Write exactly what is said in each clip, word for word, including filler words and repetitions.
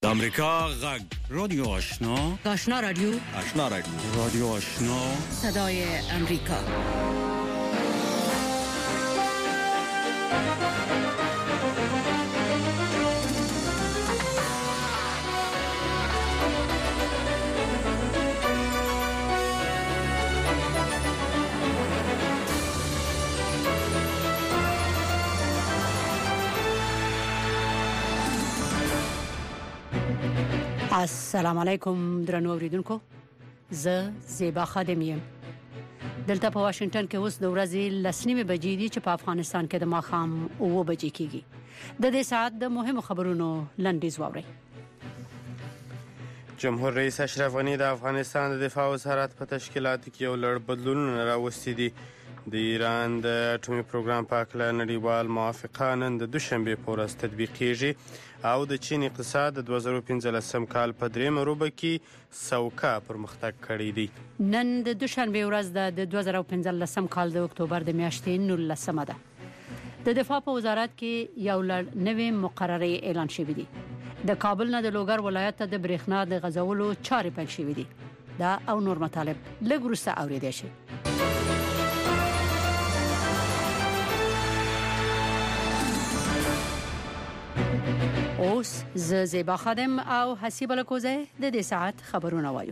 امریکا غږ رادیو آشنا آشنا رادیو آشنا رادیو رادیو آشنا صدای امریکا. السلام علیکم درنو اوریدونکو، زه زیبا خادم یم. دلته په واشنگټن کې اوس د ورځې لسنیمه بجې دي چې په افغانستان کې د ماښام اوه بجې کېږي. د دې ساعت د مهمو خبرونو لنډیز واورئ. جمهور رئیس اشرف غنی د افغانستان د دفاع وزارت په تشکیلاتو کې یو لړ بدلونونه راوستي دي. د ایران د اټومي پروګرام په اړه نړیوال موافقه نن د دوشنبه په ورځ تطبیقیږي او د چین اقتصاد د دوه زره پنځلسم کال په درېمه روبه کې سوکا پرمختګ کړی دی. نن د دوشنبه ورځ د دوه زره پنځلسم کال د اکتوبر د میاشتې نولسمه ده. د دفاع په وزارت کې یو لړ نوې مقررې اعلان شوې دي. د کابل نه د لوګر ولایت ته د برېښنا د غځولو چارې پیل شوې دي. دا او نور مطالب لږ وروسته اورېدای شي. اوس ز زیبا خادم او حسیب الکوزه د دې ساعت خبرونه وایو.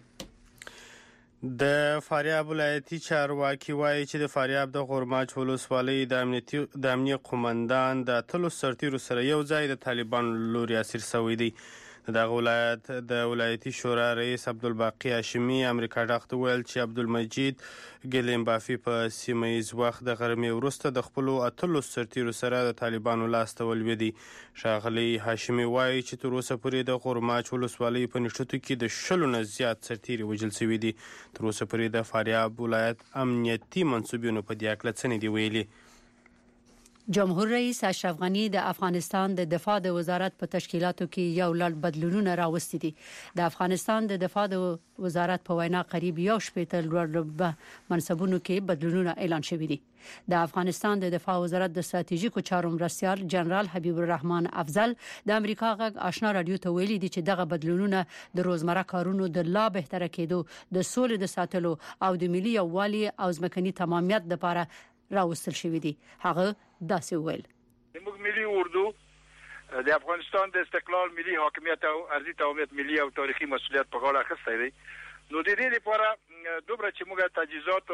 د فاریاب ولایتي چارواکي وایي چې د فاریاب د غورماچ ولسوالۍ د امنیتي د امنیه قومندان د اتلو سرتیرو سره یو ځای د طالبانو لوري اسیر شوی دی. د ولایت د ولایتي شورا رئیس عبدالباقی هاشمی امریکا ډاکټر ویل چې عبدالمجید ګلیم بافي په سیمایي وخت د غرمې وروسته د خپل اتلو سرتیرو سره د طالبانو لاس ته ولوېدی. ښاغلی هاشمی وایي چې تر اوسه پورې د غورماچ ولسوالۍ په نښتو کې د شلو نه زیات سرتیري وژل شوي دي. تر اوسه پورې د فاریاب ولایت امنیتي منصوبینو په دې اړه څه نه دي ویلي. جمهور رئیس اشرف غنی د افغانستان د دفاع د وزارت په تشکیلاتو کې یو لړ بدلونونه راوستي دي. د افغانستان د دفاع د وزارت په وینا قریب یو شپېته لوړ منصبونو کې بدلونونه اعلان شوي دي. د افغانستان د دفاع وزارت د ستراتیژیکو چارو مرستیال جنرال حبیب الرحمن افضل د امریکا غږ آشنا رادیو ته ویلي دي چې دغه بدلونونه د روزمره کارونو د لا بهتره کېدو، د سولې د ساتلو او د ملي یووالي او ځمکني تمامیت لپاره راوستل شوی دی. هغه داسې ویل: موږ ملي اردو د افغانستان د استقلال، ملي حاکمیت او ارضي تمامیت ملي او تاریخي مسؤلیت په غاړه اخیستی دی. نو د دې لپاره دومره چې موږ تجهیزات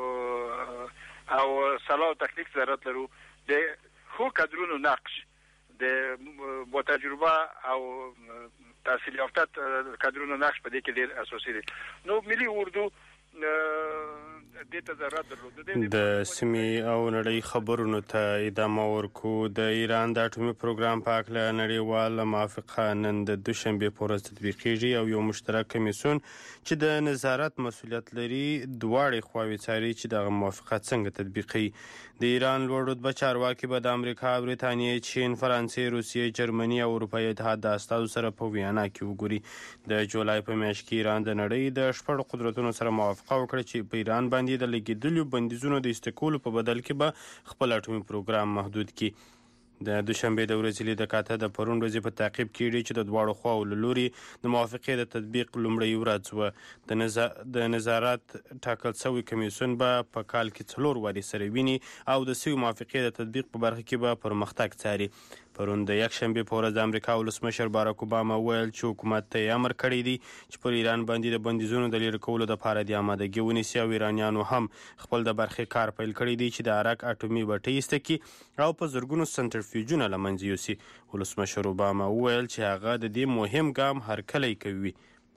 او صلاح او تخنیک ضرورت لرو، د خو کادرونو نقش د با تجربه او تحصیل یافته کادرونو نقش په دې کې ډېر اساسي دی. نو ملي اردو د سیمې او نړۍ خبرونو ته ادامه ورکو. د ایران د اټومي پروګرام په اړه نړیواله موافقه نن د دوشنبه په ورځ تطبیقیږي او یو مشترک کمیسیون چې د نظارت مسؤلیت لري دواړې خواوې څاري چې دغه موافقه څنګه تطبیقي. د ایران لوړ رتبه چارواکي به د امریکا، بریتانیا، چین، فرانسې، روسیې، جرمني او اروپایي اتحاد د استازو سره په ویانا کې وګوري. د جولای په میاشت کې ایران د نړۍ د شپږ قدرتونو سره موافقه وکړه چې په ایران باندې د لګیدلو بندیزونو د استکولو په بدل کې به خپل اټومي پروګرام محدود کړي. د دوشنبه د ورځې لید کاته د پرون ورځې په تعقیب کې چې د دواړو خواو له لوري د موافقې د تطبیق لومړی ورځ و. د نظارت ټاکل شوی کمیسیون به په کال کې څلور وارې سره ویني او د سوی موافقې د تطبیق په برخه کې به پرمختګ څاري. پرون د یکشنبه په ورځ د امریکا ولسمشر باراک اوباما ویل چې حکومت ته امر کړی دی چې پر ایران باندې د بندیزونو د لرې کولو لپاره د آمادګي ونیسي او ایرانیانو هم خپل د برخې کار پیل کړی دی چې د عراق اټومي بټۍ ایسته کړي او په زرګونو سنټرفیوژونه له منځه یوسي. ولسمشر اوباما ویل چې هغه د دې مهم ګام هرکلی کوي.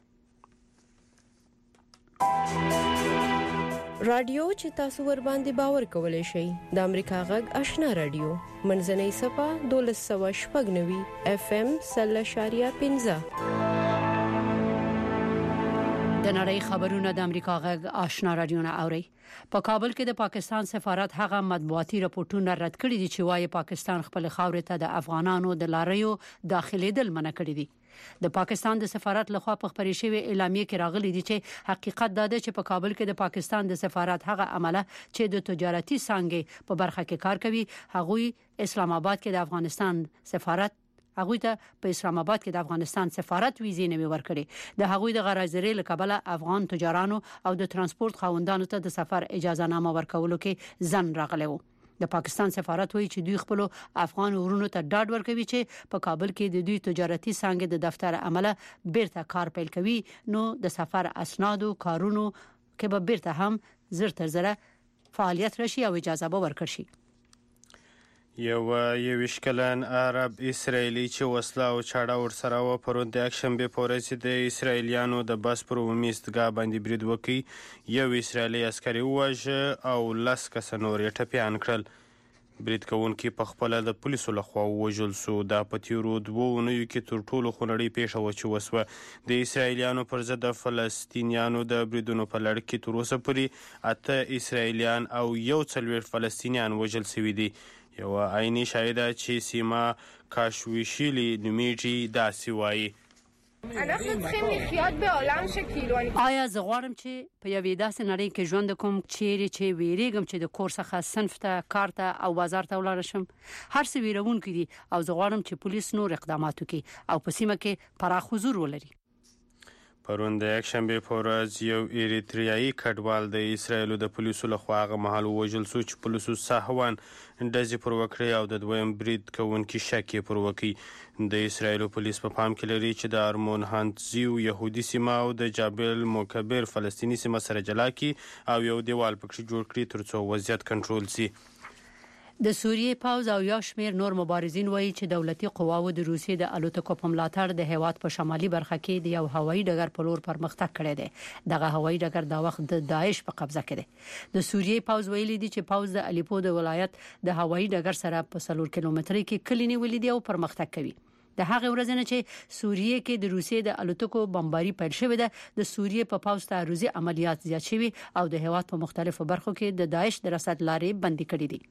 رادیو چې تاسو ور باندې باور کولای شئ د امریکا غږ آشنا رادیو منځنۍ صفه دولس سوه شپږ نوي اف ام سل شاریه پنځه. د نړۍ خبرونه د امریکا غږ آشنا رادیو نه اوري. په کابل کې د پاکستان سفارت هغه مطبوعاتي راپورټونه رد کړي دي چې وايي پاکستان خپل خاورې ته د افغانانو د لاریو داخليدل منع کړی دي. د پاکستان د سفارت لخوا په خبري شوی اعلامیه کې راغلي دي چې حقیقت دا ده چې په کابل کې د پاکستان د سفارت هغه عمله چې د تجارتي څانګې په برخه کې کار کوي، هغوی اسلام آباد کې د افغانستان سفارت هغه ته په اسلام آباد کې د افغانستان سفارت ویزې نه ورکړي د هغوی د غرضري لکبله افغان تجارانو او د ترانسپورت خاوندانو ته د سفر اجازه نامه ورکولو کې ځن راغلی و د پاکستان سفارت وایي چې دوی خپل افغان ورونو ته ډاډ ورکوي چې په کابل کې د دوی تجارتي څنګه د دفتر عمله بیرته کار پیل کوي نو د سفر اسناد او کارونو کې به بیرته هم زر تر زره فعالیت راشي او اجازه به ورکړي شي. یو یویش کلن عرب اسرائیلی چې وسله او چاړه ورسره و پرون د یکشنبې په ورځ د اسرائیلیانو د بس پر عمومي استګاه باندې برید وکړ. یو اسرائیلي عسکري وواژه او لس کسه نور یې ټپیان کړل. برید کوونکي په خپله د پولیسو لخوا ووژل سو. دا په تیرو دوو اونیو کې تر ټولو خونړۍ پیښه وه چې وسوه. د اسرائیلیانو پر ضد د فلسطینیانو د بریدونو په لړ کې تر اوسه پورې اته اسرائیلیان او یو څلوېښت فلسطینیان وژل سوي دي. یو عیني شاهده چې سیما کاشویشیلی نومیږي داسې وایي آیا زه غواړم چې په یوې داسې نړۍ کې ژوند کوم چیرې چې ویریږم چې د کور څخه صنف ته کار ته او بازار ته ولاړ شم. هر څه ویرونکي دي او زه غواړم چې پولیس نور اقدامات وکړي او په سیمه کې پراخ حضور ولري. پرون د یکشنبې په ورځ یو ایریتریایي کډوال د اسرائیلو د پولیسو لخوا هغه مهال ووژل سو چې پولیسو سهوان ډزې پر وکړې او د دویم برید کوونکي شک یې پر وکړي. د اسرائیلو پولیس په پام کې لري چې د ارمون هانتزیو یهودي سیمه او د جابل موکبر فلسطینی سیمه سره جلا کړي او یو دیوال پکې جوړ کړي ترڅو وضعیت کنټرول شي. د سوریې پاوز او یا شمیر نور مبارزین وایي چې دولتي قواو د روسیې د الوتکو په ملاتړ د هیواد په شمالي برخه کې د یو هوایي ډګر په لور پرمختګ کړی دی. دغه هوایي ډګر د وخت د داعش په قبضه کې دی. د سوریې پاوز ویلي دي چې پاوز د الیپو د ولایت د هوایي ډګر سره په څلور کیلومترۍ کې کلی نیولې دی او پرمختګ کوي. د هغه ورځ نه چې سوریې کې د روسیې د الوتکو بمباري پیل شوې ده د سوریې په پاوز تعرضي عملیات زیات شوي او د هیواد په مختلفو برخو کې د داعش د رسد لارې بندي کړې دي.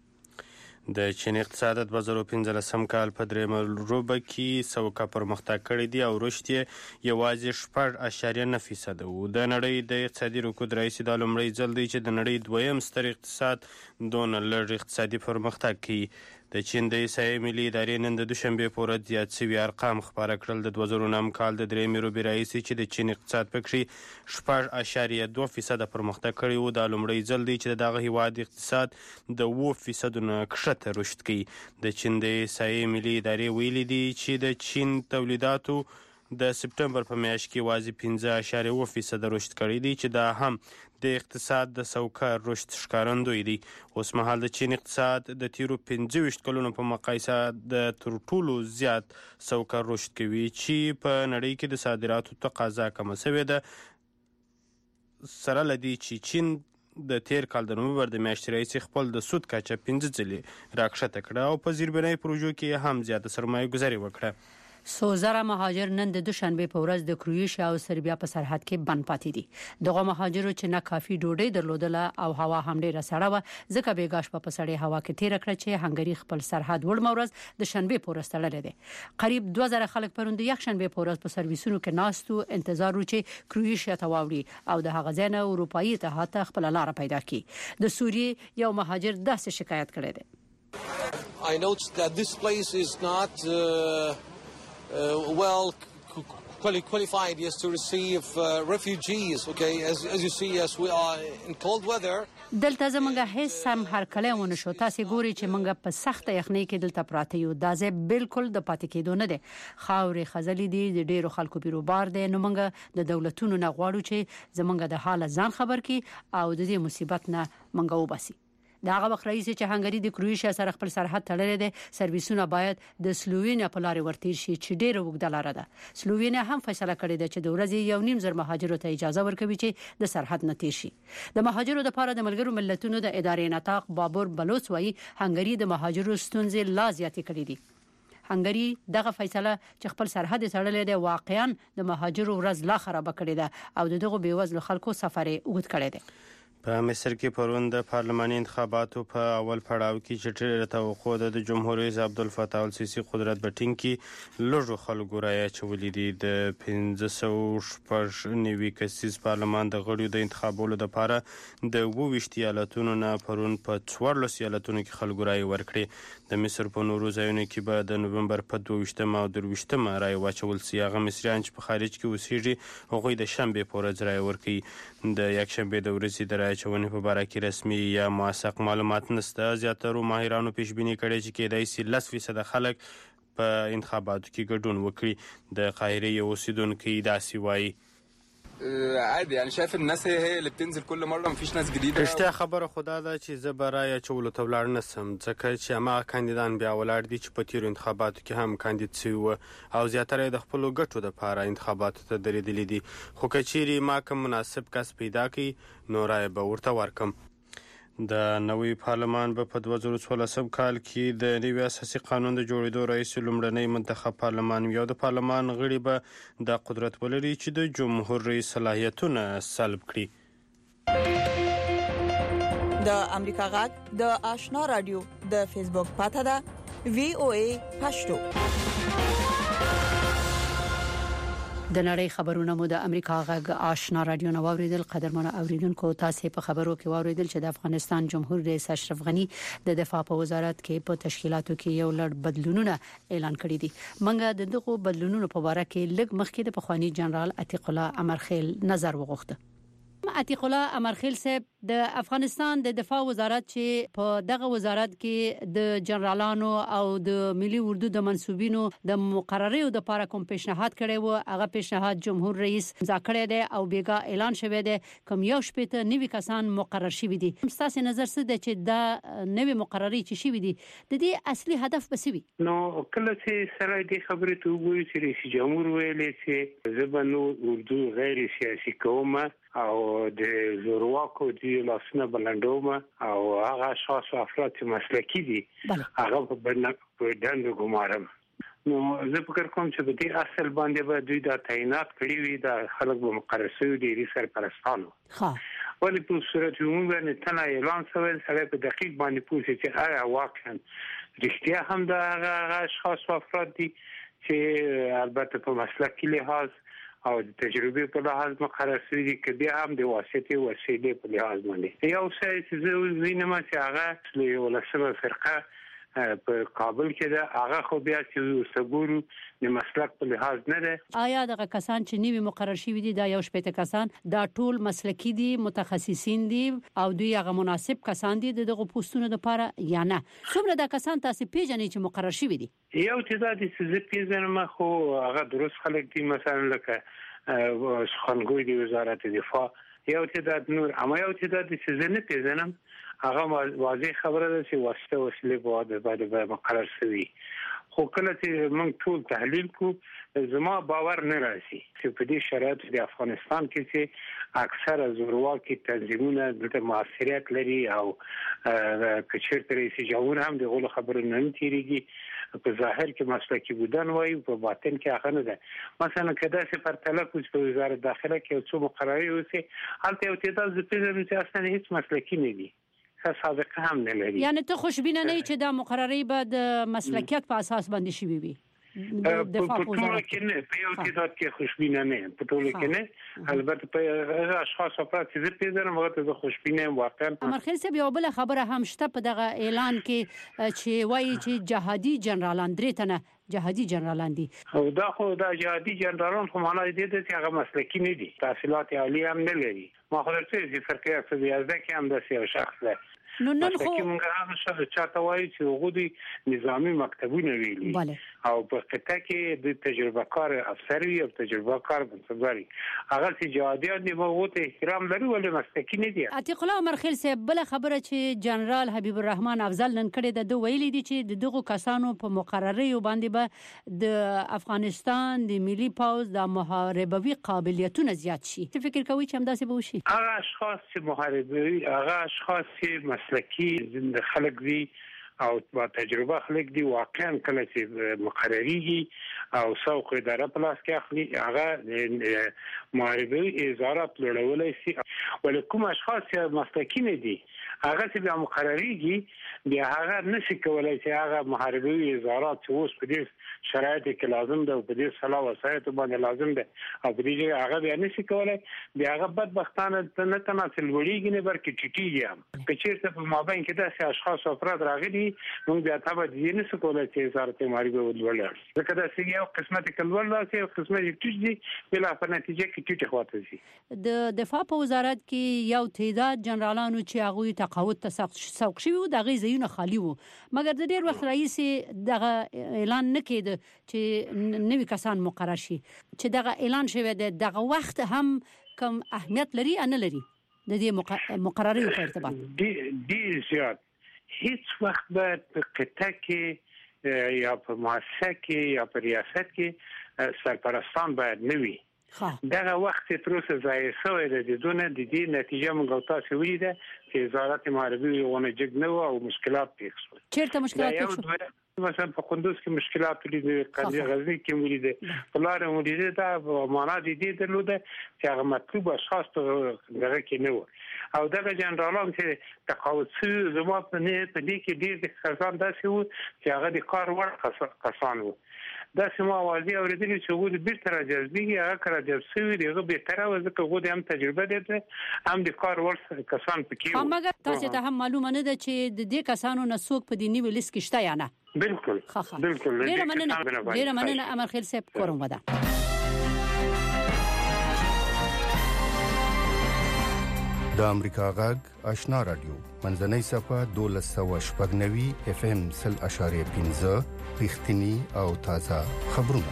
د چین اقتصاد د دوه زره پنځلسم کال په درېیمه روبه کې سوکه پرمختګ کړی دی او رشد یې یوازې شپږ اعشاریه نه فیصده و. د نړۍ د اقتصادي رکود رئیس دا لومړی ځل دی چې د نړۍ دویم ستر اقتصاد دونه لږ اقتصادي پرمختګ کوي. د چین د احصایې ملي ادارې نن د دوشنبې په ورځ زیات شوي ارقام خپاره کړل. د دوه زره نهم کال د درېیمې روبې راهیسې چې د چین اقتصاد پکې شپږ اعشاریه دوه فیصده پرمختګ کړی و. دا لومړی ځل دی چې د دغه هیواد اقتصاد د اوه فیصدو نه کښته رشد کوي. د چین د احصایې ملي ادارې ویلي دي چې د چین تولیداتو د سپټمبر په میاشت کې یوازې پنځه اعشاریه اوه فیصده رشد کړی دی چې دا هم د اقتصاد د سوکه رشد ښکارندوی دی. اوس مهال د چین اقتصاد د تیرو پنځه ویشت کلونو په مقایسه د تر ټولو زیات سوکه رشد کوي چې په نړۍ کې د صادراتو تقاضا کمه شوې ده. سره لدی چې چین د تیر کال د نومبر د میاشتې راهیسې خپل د سود کچه پنځه ځلې راکښته کړه او په زیربنایي پروژو کې هم زیاته سرمایه گذاري وکړه. څو زره مهاجر نن د دوشنبه په ورځ د کروشیا او سربیا په سرحد کې بند پاتې دي. دغه مهاجرو چې نه کافي ډوډۍ درلودله او هوا هم ډیره سړه و ځکه بیګاش په سړې هوا کې تیر کړ چې هنګری خپل سرحد وړ مورز د شنبه په ورځ تړلې دي. قریب دوه زره خلک پروند یک شنبه په ورځ په سرویسونو کې ناستو انتظار و چې کروشیا ته واوړي او د هغه ځای نه اروپאי اتحاد ته خپل لار پیدا کړي. د سوریې یو مهاجر داسې شکایت کړی دی. I note that this place is not uh... Uh, well qualified yes to receive uh, refugees. Okay, as as you see, yes, we are in cold weather. دلته زمونږ هیڅ سم هرکلی ونه شو. تاسو ګوري چې مونږ په سخته یخنۍ کې دلته پراته یو. دا ځای بالکل د پاتې کېدو نه دی. خاورې خزلې دي د ډیرو خلکو بیروبار دی. نو مونږ د دولتونو نه غواړو چې زمونږ د حال ځان خبر کړي او د دې مصیبت نه مونږ وباسي. دا هغه وخت رئیس چې هنګری د کروشیا سره خپل سرحد تړلې ده. سرویسونه باید د سلووینیا په لارې ورتیر شي چې ډیره وګړه لاره ده. سلووینیا هم فیصله کړې ده چې د ورځې یو نیم زر مهاجرو ته اجازه ورکوي چې د سرحد نه تیر شي. د مهاجرو لپاره د ملګرو ملتونو د ادارې نطاق بابور بلوچ وایي هنګری د مهاجرو ستونزې لا زیاتې کړې دي. هنګری دغه فیصله چې خپل سرحد تړلې ده واقعا د مهاجرو ورځ لا خراب کړې ده او دغه بیوزلو خلکو سفر اوږد کړی دی. په مصر کې پرون د پارلماني انتخاباتو په اول پړاو کې چې ډېره توقع ده د جمهور رئیس عبدالفتاح السیسي قدرت په ټینګ کې لږو خلکو رایه اچولې دي. د پنځه سوه شپږ نوي کسیز پارلمان د غړیو د انتخابولو دپاره د اووه ویشت ایالتونو نه پرون په څوارلسو ایالتونو کې خلکو رایې ورکړې. د مصر په نورو ځایونو کې به د نومبر په دوه ویشتمه او درویشتمه رایې واچول سي. هغه مصریان چې په خارج کې اوسېږي هغوی د شنبې په ورځ رایه ورکوي. د یکشنبې د ورځې د رایې اچونې په باره کې رسمي یا موثق معلومات نشته. زیاترو ماهرانو پیشبیني کړې چې کېدای سي لس فیصده خلک په انتخاباتو کې ګډون وکړي. د قاهرې یو اوسیدونکی داسې وایي: عادي يعني شايف الناس هي هي اللي بتنزل كل مره مفيش ناس جديده. رښتیا خبره خدا ده چې زه به رایه اچولو ته ولاړ نسم ځکه چې هماغه کاندیدان بیا ولاړ دي چې په تیرو انتخاباتو کې هم کاندید سوي وو او زیاتره د خپلو ګټو دپاره انتخاباتو ته درېدلي دي. خو که چیرې ما کوم مناسب کس پیدا کړي نو رایه به ورته ورکم. د نوی پارلمان به په دوه زره څوارلسم کال کې د نوي اساسي قانون د جوړېدو رئیس لومړنی منتخب پارلمان وي او د پارلمان غړي به دا قدرت ولري چې د جمهور رئیس صلاحیتونه سلب کړي. د امریکا غږ د آشنا رادیو د فیسبوک پاته ده وی او ای پښتو. د نړۍ خبرونه مو د امریکا غږ آشنا رادیو نو اوریدل. قدرمنو اوریدونکو تاسو په خبرو کې اوریدل چې د افغانستان جمهور رئیس اشرف غنی د دفاع په وزارت کې په تشکیلاتو کې یو لړ بدلونونه اعلان کړي دي. منګه د دغه بدلونونو په اړه کې لږ مخکې د پخوانی جنرال عتیق الله امرخیل نظر وغوښته. عتیق الله امرخیل صاحب د افغانستان د دفاع وزارت چې په دغه وزارت کې د جنرالانو او د ملي اردو د منسوبینو د مقرریو د لپاره کوم پیشنهاد کړي وو هغه پیشنهاد جمهور رئیس امضا کړی دی او بیګا اعلان شوی دی کوم یو شپته نوي کسان مقرر شوي دي. تاسو نظر څه د چې دا نوي مقرری چې شوي دي د دې اصلي هدف به څه وي؟ نو کله چې سره دې خبرې ته وګورئ چې رئیس جمهور ویلي چې زبنو اردو غیر سیاسي کومه او د زورواکو دی لاسنه بلندومه او هغه اشخاص او افراد چې مسلکي دي هغه په بندو ګمارم. نو زه فکر کوم چې په دې اصل باندې به دوی دا تعینات کړی وي د خلک به مقرر شوي دي سرپرستانو. ها ولی په صورت عمومي باندې تنه اعلان شوی سره په دقیق باندې پوښتنه چې آیا واقعا رښتیا هم دا هغه اشخاص او افراد دي چې البته په مسلکي لحاظ او د تجربه په لحاظ مقرر شوی دي چې بیا هم د واسطې وسیلې په لحاظ باندې یو څه چې زه وینم چې هغه له ولسمه فرقه په کابل کې ده هغه خو بیا چې صبورو د مسلک په لحاظ نه ده. آیا دغه کسان چې نیوي مقرر شوي دي دا یو شپږ کسان دا ټول مسلکي دي متخصصین دي او دوی هغه مناسب کسان دي دغه پوسټونو لپاره یا نه؟ څومره د کسان تاسو پیژنې چې مقرر شوي دي؟ یو تعداد چې زه پیژنم خو هغه درست خلک دي مثلا لکه خانګوی د وزارت دفاع یو تعداد نور اما یو تعداد چې زه نه پیژنم هغه واضح خبره ده چې واسطه وسیله به باندې مقرر شوی. خو کله چې موږ ټول تحلیل کو زما باور نه راځي چې په دې شرایطو د افغانستان کې چې اکثره زورواکي تنظیمونه د موثریت لري او کچېرته رئیس جمهور هم د غول خبرو نه تیریږي په ظاهر کې مسلکي بودن وایي په باطن کې هغه نه ده. مثلا کدا چې پر تلفظ په وزارت داخله کې څو مقرري وسی هلته یو تعداد د پیژنې چې اصلا هیڅ مسلکي نه دي سابقه هم نه لري. یعنی ته خوشبینه نه چې دا مقرری به د مسلکیت په اساس باندې شي وي؟ په ټول کې نه په یو تعداد کې خوشبینه نه په ټول کې نه البته په اشخاص افراد چې پیژنم هغه ته خوشبینه واقعا. امرخیل صاحب یو بل خبره هم شته په دغه اعلان کې چې وایي چې جهادي جنرالان درې تنه جهادي جنرالان دي او دا خو دا جهادي جنرالان خو معنی دې ته چې هغه مسلکي نه دي تحصیلات عالی هم نه لري. ما خو درته چې فرقه اقتصادي کې هم د یو شخص ده نو نن خو موږ هغه څه چاته وایي چې غوډي نظامی مکتبونه ویلي او په قطعه کې د تجربه کار افسر وي او تجربه کار بنسټګری هغه چې جهادیان دی موږ ته احترام لري ولې مسلکي نه دي. عتیق الله امرخیل صاحب بل خبره چې جنرال حبیب الرحمن افضل نن کړی د ویلي دي چې دغه کسانو په مقرری باندې به د افغانستان د ملي پوز د محاربوي قابلیتونه زیات شي. څه فکر کوي چې همداسې به وشي؟ هغه اشخاص چې محاربوي هغه اشخاص چې مسلکی زنده خلق دي او با تجربه خلق دي واقعا کله چې مقرریږي او سوق اداره پلاس کې اخلي هغه محاربوي وزارت لړولای شي ولې کوم اشخاص چې مسلکین دي هغه چې بیا مقرریږي بیا هغه نشي کولای چې هغه محاربوي وزارت چې اوس په دې شرایطو کې لازم ده او په دې سلا وسایت باندې لازم ده او په دې هغه بیا نشي کولای بیا هغه بدبختانه نه تناسل وړيږي نه بلکې ټیټیږي هم که چیرته په مابین کې داسې اشخاص افراد راغلي موږ بیا تابع دي نه څه کولای چې وزارت محاربه ولول ځکه دا چې یو قسمت کلول راځي او قسمت ټیټ دي بلا په نتیجه کې ټیټ خواته شي د دفاع په وزارت کې یو تعداد جنرالانو چې هغه تقاعد ته سوق شوی و دغه ځایونه خالی وو مګر د ډیر وخت رئیس دغه اعلان نکید چې نوی کسان مقرر شي چې دغه اعلان شوی د دغه وخت هم کم اهمیت لري ان لري د دې مقرري په ارتباط دي دي زیات هیڅ وخت به په قطعه کې یا په مؤسسه کې یا په ریاست کې سرپرستان باید نه وي دغه وخت تر اوسه ځای شوی د دونه د دې نتیجه موږ تاسو ولیده چې وزارت محاربه ونه جګ نه او مشکلات پیښ شول چیرته مشکلات پیښ شول مثلا په قندوز کې مشکلات لیدل قضیه غزنی کې ولیده بلاره ولیده دا معنا دي دي درلوده چې هغه مطلوب اشخاص دغه کې نه و او دغه جنرالان چې تقاعد شوي زما په نه په دې کې ډېر کسان داسې وو چې هغه د کار وړ کسان وو دا سم اوازي اوریدل چې وګورئ بیرته راځي هغه کار راځي سوي دغه به تر او ځکه غوډه هم تجربه ده هم د کار ور کسان پکې هم مګر تاسو ته هم معلومه نه ده چې د دې کسانو نسوک په دې نیو لیست کې شته یا نه بالکل بالکل ډیره مننه ډیره مننه امر خیر صاحب کوم ودا د امریکا غږ آشنا رادیو منځنۍ صفه دولس سوه شپږ نوي اف ام سل اشاریه پنځه رښتینی او تازه خبرونه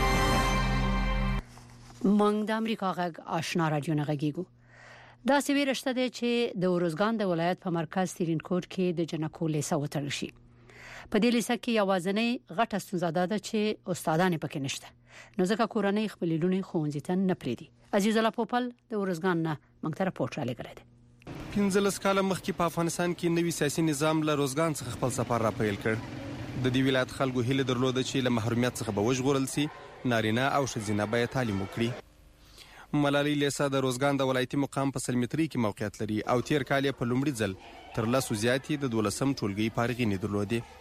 مونږ د امریکا غږ آشنا رادیو نه غږیږو دا سوي رشته ده چې د اورزګان د ولایت په مرکز تیرین کوټ کې د جنکو لیسه وتړل شي په دې لیسه کې یوازنۍ غټه ستونزه ده چې استادان پکې نشته نو ځکه کورنۍ خپل لونی خوندې ته نه پریدي عزیز الله پوپل د اورزګان نه موږ ته راپورټ را لګړی دی پنځلس کاله مخکې په افغانستان کې نوي سیاسي نظام له روزګان څخه خپل سفر را پیل کړ د دې ولایت خلکو هیله درلوده چې له محرومیت څخه به وژغورل شي نارینه او ښځینه به تعلیم وکړي ملالۍ لیسه د روزګان د ولایتي مقام په سل متري کې موقعیت لري او تیر کال په لومړي ځل تر لسو زیاتې د دولسم ټولګي فارغینې درلودې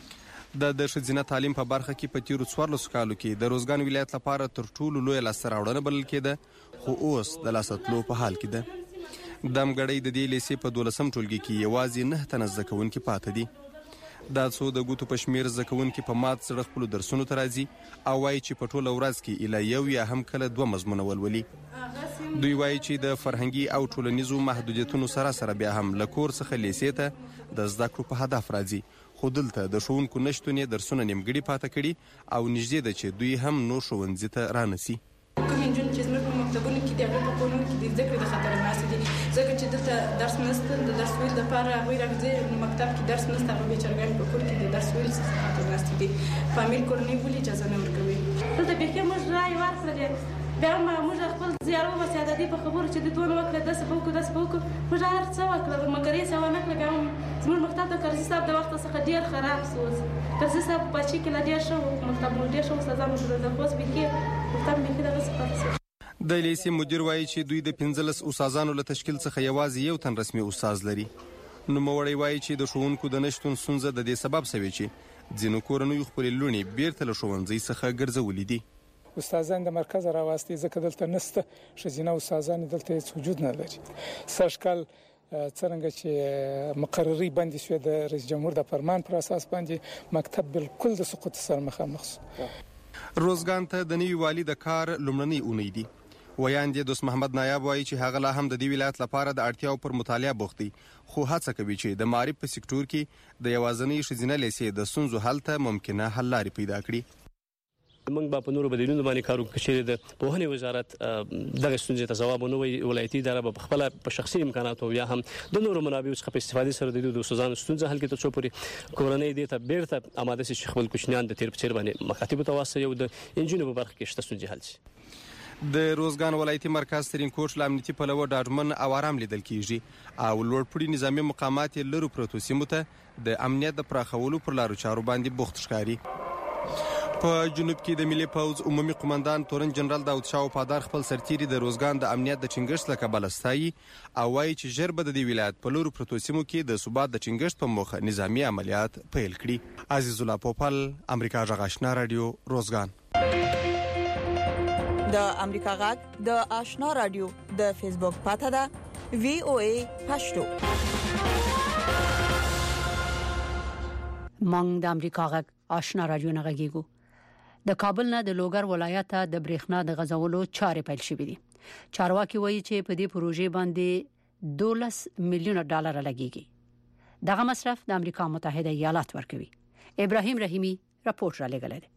د د ښځینه تعلیم په برخه کې په تیرو څوارلسو کالو کې د روزګان ولایت لپاره تر ټولو لویه لاسته راوړنه بلل کېده خو اوس د لاسته تلو په حال کې ده دمګړۍ د دې لیسې په دولسم ټولګي کې یوازې نه تنه زده کوونکي پاتې دي دا څو د ګوتو په شمیر زده کوونکي په مات زړه خپلو درسونو ته راځي او وایي چې په ټوله ورځ کې ایله یو یا هم کله دوه مضمونه ولولي دوی وایي چې د فرهنګي او ټولنیزو محدودیتونو سره سره بیا هم له کور څخه لیسې ته د زده کړو په هدف راځي خو دلته د ښوونکو نشتون یې درسونه نیمګړي پاته کړي او نږدې ده چې دوی هم نور ښوونځي ته رانسي کوم نجونې چې زموږ په مکتبونو کې دي هغوی په کورونو کې د زده کړې د خطر ناستې دي ځکه چې دلته درس نشته د درس ویل دپاره هغوی راځي مکتب کې درس نشته هغوی بیچارګانې په کور کې د درس ویل څخه خطر ناستې دي فامیل کورنۍ ولې اجازه نه ورکوي دلته بیخي موږ رایې ورکړلې بیا هم موږ خپل زیار وباسي د دې په خبرو چې د دونه وکړه داسې به وکړو داسې به وکړو موږ هر څه وکړل مګر هېڅ ونه کړه بیا هم زموږ مکتب د کرزي صاحب د وخته څخه ډېر خراب شو کرزي صاحب په بچي کې لا ډېر ښه و مکتب مو ډېر ښه استادان مو درلودل خو اوس بیخي مکتب بیخي دغسې پاتې شو د لیسې مدیر وایي چې دوی د پنځلس استادانو له تشکیل څخه یوازې یو تن رسمي استاد لري نوموړی وایي چې د ښوونکو د نشتون ستونزه د دې سبب شوې چې ځینو کورنیو خپلې لوڼې بیرته له ښوونځي څخه ګرځولي دي استادان د مرکز راوستي ځکه دلته نسته ښځینه استادان دلته هیڅ وجود نه لري سږکال څرنګه چې مقرري بندي شوې د رئیس جمهور د فرمان پر اساس باندې مکتب بالکل د سقوط سره مخامخ شو روزګان ته د نوي والي د کار لومړنۍ اونۍ دي ویاند دوست محمد نایب وایي چې هغه لا هم د دې ولایت لپاره د اړتیاو پر مطالعه بوخت دي خو هڅه کوي چې د معارف په سکتور کې د یوازنۍ ښځینه لیسې د ستونزو حل ته ممکنه حل لارې پیدا کړي موږ به په نورو بدیلونو باندې کار وکړو چې د پوهنې وزارت دغه ستونزې ته ځواب ونه وایي ولایتي اداره به خپله په شخصي امکاناتو یا هم د نورو منابعو څخه په استفادې سره د دوی د استادانو ستونزه حل کړي تر څو پورې کورنۍ دې ته بیرته اماده شي چې خپل کوچنیان د تیر په څیر باندې مکاتبو ته واستوي او د انجونو په برخه کې شته ستونزې حل شي د روزګان ولایتي مرکز ترین کوټ له امنیتي پلوه ډاډمن او آرام لیدل کیږي او لوړپوړي نظامي مقامات یې لرو پروتو سیمو ته د امنیت د پراخولو پر لارو چارو باندې بوخت ښکاري په جنوب کې د ملي پوځ عمومي قومندان تورن جنرال داود شاه پادار خپل سرتیري د روزګان د امنیت د چنګښت له کبله ستایي او وایي چې ژر به د دې ولایت په لورو پروتو سیمو کې د ثبات د چنګښت په موخه نظامي عملیات پیل کړي. عزیز الله پوپل، امریکا غږ آشنا رادیو، روزګان. د امریکا غږ د آشنا رادیو د فیسبوک پاته ده وی او ای پښتو. مونږ د امریکا غږ آشنا رادیو نه غږیږو. د کابل نه د لوګر ولایت ته د برېښنا د غځولو چارې پیل شوې دي. چارواکي وایي چې په دې پروژې باندې دولس میلیونه ډالر لګيږي. دغه مصرف د امریکا متحده ایالات ورکوي. ابراهیم رحیمی راپور را لګلې ده.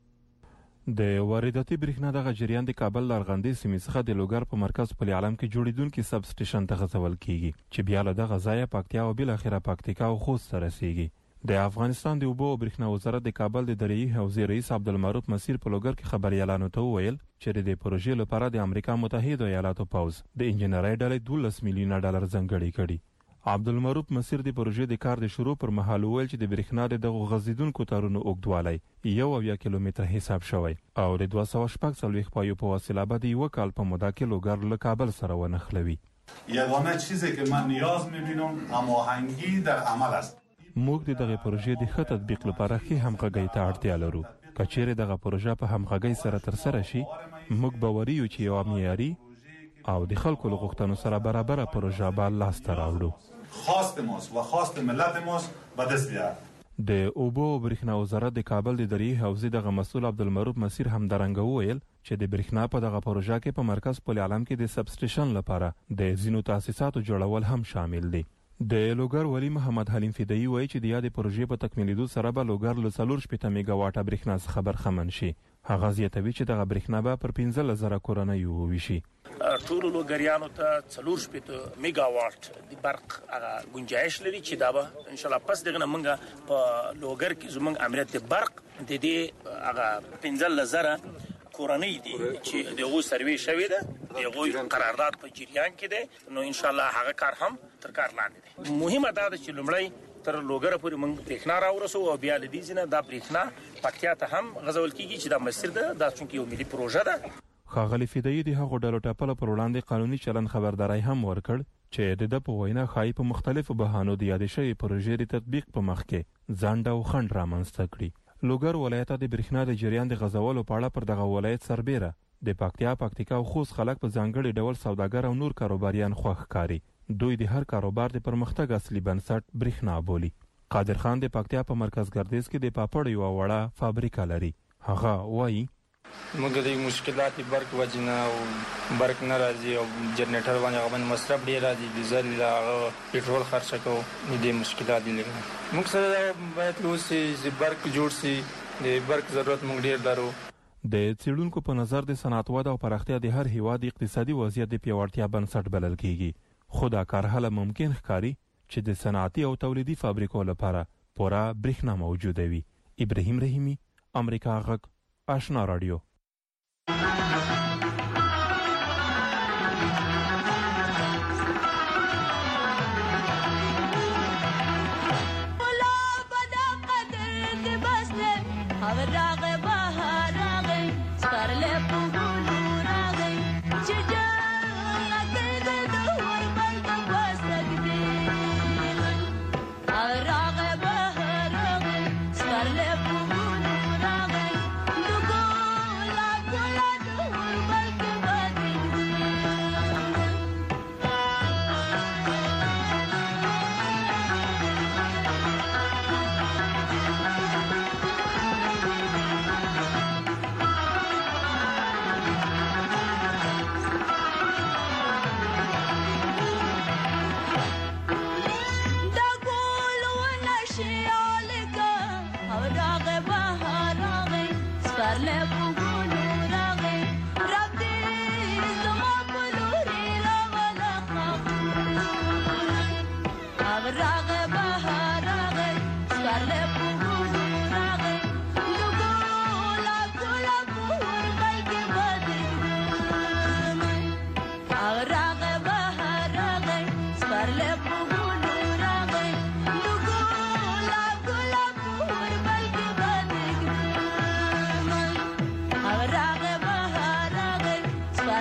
د وارداتي برېښنا د جریان د کابل لارغندې سیمې څخه د لوګر په مرکز په عالم کې جوړیدونکو سب سټیشن ته غځول کیږي چې بیا له دغه ځایه پکتیا او بل اخره پکتیکا او خوست سره رسیږي. د افغانستان د اوبو او برېښنا وزارت د کابل د دریي حوزې رئیس عبدالمعروف مسیر په لوګر کې خبريالانو ته وویل چې د پروژې لپاره د امریکا متحده ایالاتو پوز د انجنیري ډلې دولس میلیونه ډالر ځانګړي کړي. عبدالمعروف مسیر د پروژې د کار د شروع پر مهال ویل چې د برېښنا د دغه غځیدونکو تارونو اوږدوالی یو او یا کیلومتر حساب شوی او د دوه سوه شپږ څلوېښت پایو په وسیله به د یو کال په موده کې لوګر له کابل سره ونښلوي. یگانه چیزی که من نیاز می‌بینم هماهنگی در عمل است. موږ د دغه پروژې د ښه تطبیق لپاره ښه همغږۍ ته اړتیا لرو. که چیرې دغه پروژه په همغږۍ سره ترسره شي، موږ باوري یو چې یو معیاري او د خلکو له غوښتنو سره برابره پروژه به لاسته راوړو. خواست ماست و خواست ملت ماست به دست بیارد. د اوبو او برېښنا وزارت د کابل د دریي حوزې دغه مسؤل عبدالمعروف مسیر همدارنګه وویل چې د برېښنا په دغه پروژه کې په مرکز پل عالم کې د سب سټیشن لپاره د ځینو تاسیساتو جوړول هم شامل دي. د لوګر ولی محمد حلیم فدایی وایي چې د یادې پروژې په تکمیلیدو سره به لوګر له څلور شپېته میګا واټه برېښنا څخه برخمن شي. هغه زیاتوي چې دغه برېښنا به پر پنځلس زره کورنیو وویشي. ټولو لوګریانو ته څلور شپېته میګا واټ د برق هغه گنجائش لري چې دا به ان شاء الله پس دغه موږ په لوګر کې زموږ امنیت د برق د دې هغه پنځلس زره کورنۍ دي چې دغه سروې شوې ده، دغه قرارداد په جریان کې ده، نو ان شاء الله هغه کار هم تر کار لاندې ده. مهمه دا ده چې لومړی تر لوګر پورې موږ برېښنا راورسو او بیا له دې ځینه دا برېښنا پکتیا ته هم غځول کیږي چې دا مسیر ده، دا چونکی یو ملي پروژه ده. ښاغلي فدایی د هغو ډلو ټاپله پر وړاندې قانوني چلند خبرداري هم ورکړ چې د د په وینا خای په مختلفو بهانو د یادې شوی پروژې د تطبیق په مخ کې ځنډ او خنډ رامنځته کړي. لوګر ولایت د برېښنا د جریان د غځولو په اړه پر دغه ولایت سربېره د پکتیا، پکتیکا او خوست خلک په ځانګړي ډول سوداګر او نور کاروباریان خوښ ښکاري. دوی د هر کاروبار د پرمختګ اصلي بنسټ برېښنا بولي. قادر خان د پکتیا په مرکز ګردیز کې د پاپړ یوه وړه فابریکه لري. هغه وایي موږ د مشکلات برق وجنه او برق نه راځي او جنریټر باندې غوښمن مصرف ډیر راځي، ډیزل لا پټرول خرڅ کوو، دې مشکلات دي. موږ سره باید اوسې چې برق جوړ شي، د برق ضرورت موږ ډیر لرو. د څېړونکو په نظر د صنعت وده او پراختیا د هر هیواد اقتصادي وضعیت د پیاوړتیا بنسټ بلل کیږي، خو دا کار هله ممکن ښکاري چې د صنعتي او تولیدي فابریکو لپاره پوره برېښنا موجوده وي. ابراهیم رحیمی، امریکا غږ آشنا رادیو.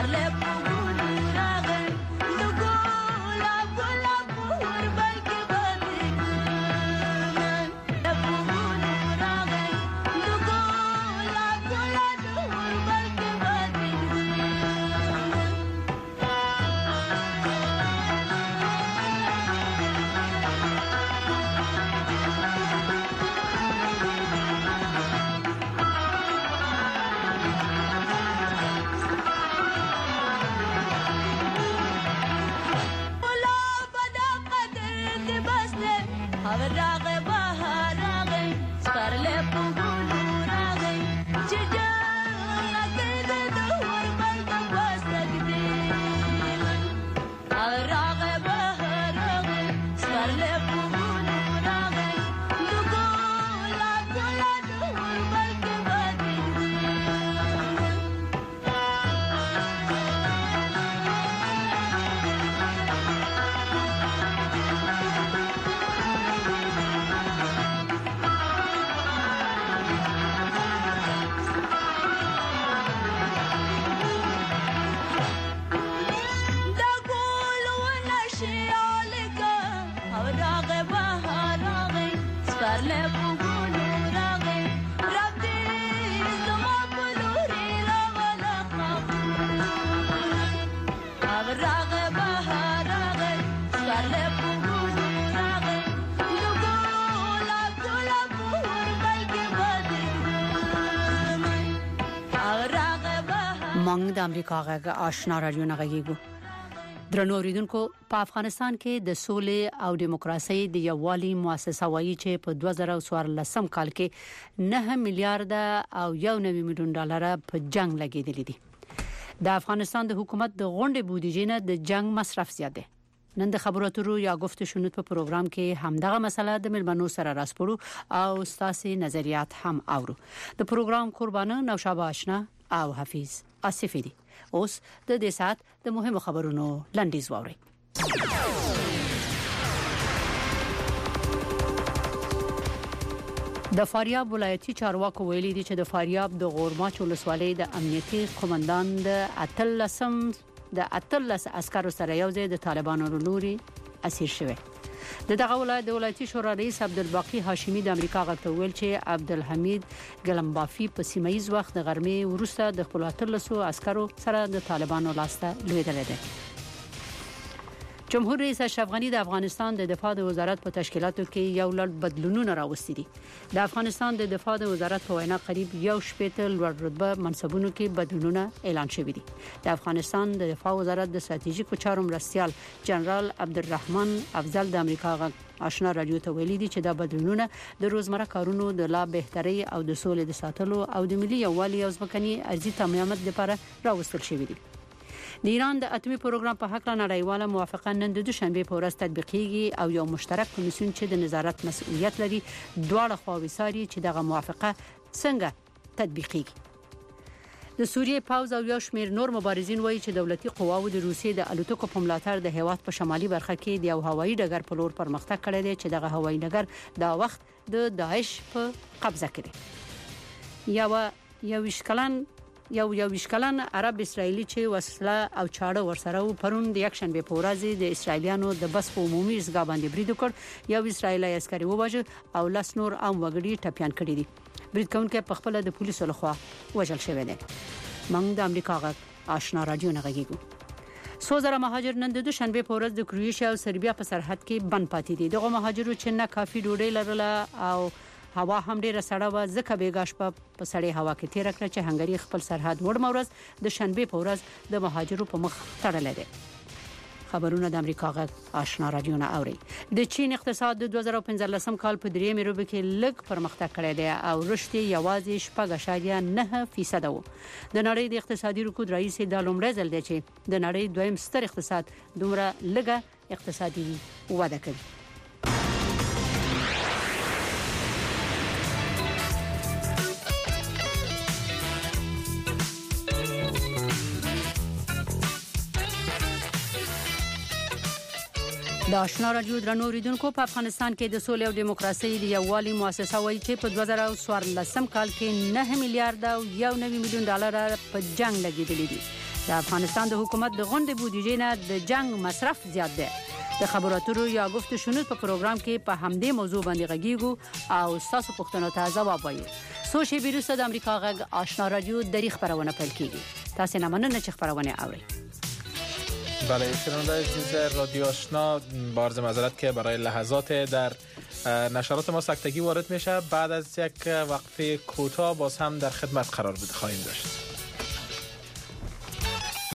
مونږ د امریکا غږ آشنا رادیو نه غږیږو. درنو اوریدونکو، په افغانستان کې د سولې او دیموکراسي د یووالي مؤسسه وایي چې په دوه زره څوارلسم کال کې نه میلیارډ او یو نوي میلیون ډالر په جنگ لګیدلې دي. د افغانستان د حکومت د غونډې بودیجې نه د جنگ مصرف زیات دی. نن د خبرو اترو یا گفت شنود په پروګرام کې همدغه مسله د ملمنو سره راسپړو او ستاسو نظریات هم اورو. د پروګرام قربانه نوشابه آشنا او حفیظ آصفی دي. اوس د دې سات د مهمو خبرونو لنډیز واوري. د فاریاب ولایتي چارواکو ویلي دي چې د فاریاب د غورماچ ولسوالۍ د امنیتي قومندان د اتلسم د اتلس عسکرو سره یو ځای د طالبانو لوري اسیر شوی. د دغه ولایت د ولایتي شورا رئیس عبدالباقی هاشمی د امریکا غږ ته ویل چې عبدالحمید ګلمبافي په سیمایي وخت د غرمې وروسته د خپل اتلسو عسکرو سره د طالبانو لاسته لویدل دي. جمهور رئیس اشرف غنی د افغانستان د دفاع د وزارت په تشکیلاتو کې یو لړ بدلونونه راوستي دي. د افغانستان د دفاع د وزارت په وینا قریب یو شپېته لوړ رتبه منصبونو کې بدلونونه اعلان شوي دي. د افغانستان د دفاع وزارت د ستراتیژیکو چارو مرستیال جنرال عبدالرحمن افضل د امریکا غږ آشنا رادیو ته ویلي دي چې دا بدلونونه د روزمره کارونو د لا بهتري او د سولې د ساتلو او د ملي یووالي او ځمکني ارضي تامینات لپاره راوستل شوي دي. د ایران د اتمی پروګرام په حق نړیواله موافقه نن د دوشنبه په ورځ تطبیقیږي او یو مشترک کمیسیون چې د نظارت مسؤلیت لري دواړه خواوې ساري چې دغه موافقه څنګه تطبیقیږي. د سوریې پاوز او یو شمېر نور مبارزین وایي چې دولتي قواو د روسیې د الوتکو په ملاتړ د هیواد په شمالي برخه کې د یو هوایي ډګر په لور پرمختګ کړی دی چې دغه هوایي ډګر د وخت د داعش په قبضه کې دی. یو یو وشکلن یو یو وشکلن عرب اسرایلی چې وسله او چاړه ورسره پرون د یک شنبه په ورځ د اسرایلیانو د بس په عمومي ځګا باندې برید وکړ. یو اسرایلی عسکري وواژه او لاس نور عام وګړي ټپيان کړي دي. برید کوونکي په خپل د پولیسو لخوا وژل شوی دی. موږ د امریکا غږ آشنا رادیو نه غږیږو. څو زره مهاجر نن د دوشنبه په ورځ د کروشیا او سربیا په سرحد کې بند پاتې دي. دغه مهاجرو چې نه کافي ډوډۍ لرله او هوا هم ډیره سړه و، ځکه بیګاش په سړې هوا کې تیر کړ چې هنګری خپل سرحد وړ مورز د شنبه په ورځ د مهاجرو په مخ تړلې ده. خبرونه د امریکا غږ آشنا رادیو نه اوري. د چین اقتصاد د دوه زره پنځلسم کال په درېیم ربع کې لږ پرمختګ کړی دی او رشد یوازې شپږ اعشاریه نه فیصد و. د نړۍ د اقتصادي رکود رئیس د لومړي ځل دی چې د نړۍ دویم ستر اقتصاد دومره لږه اقتصادي وده کوي. د آشنا رادیو درنو اوریدونکو، په افغانستان کې د سولې او دیموکراسي د یووالي مؤسسه وایي چې په دوه زره څوارلسم کال کې نه میلیارډ او یو نوي میلیون ډالر په جنگ لګیدلې دي. د افغانستان د حکومت د غونډې بودیجې نه د جنگ مصرف زیات دی. د خبرو اترو یا گفت شنود په پروګرام کې په همدې موضوع باندې غږیږو او تاسو پوښتنو ته ځواب وایو. څو شی وروسته د امریکا غږ آشنا رادیو دری خبرونه پیل کیږي. تاسو نه مننه چې خبرونه اورئ. بله شنونده عزیز رادیو آشنا، با عرض معذرت که برای لحظات در نشرات ما سکتگی وارد میشه. بعد از یک وقفه کوتاه باز هم در خدمت قرار خواهیم داشت.